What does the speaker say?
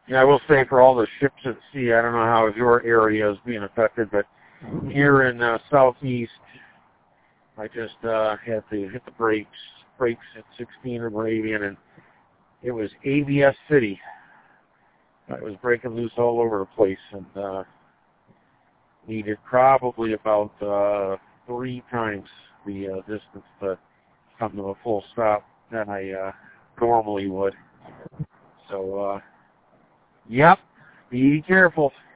Yeah, I will say for all the ships at sea, I don't know how your area is being affected, but here in southeast, I just had to hit the brakes at 16 in Moravian, and it was ABS City. It was breaking loose all over the place, and needed probably about 3 times the distance to come to a full stop than I normally would. So, yep, be careful.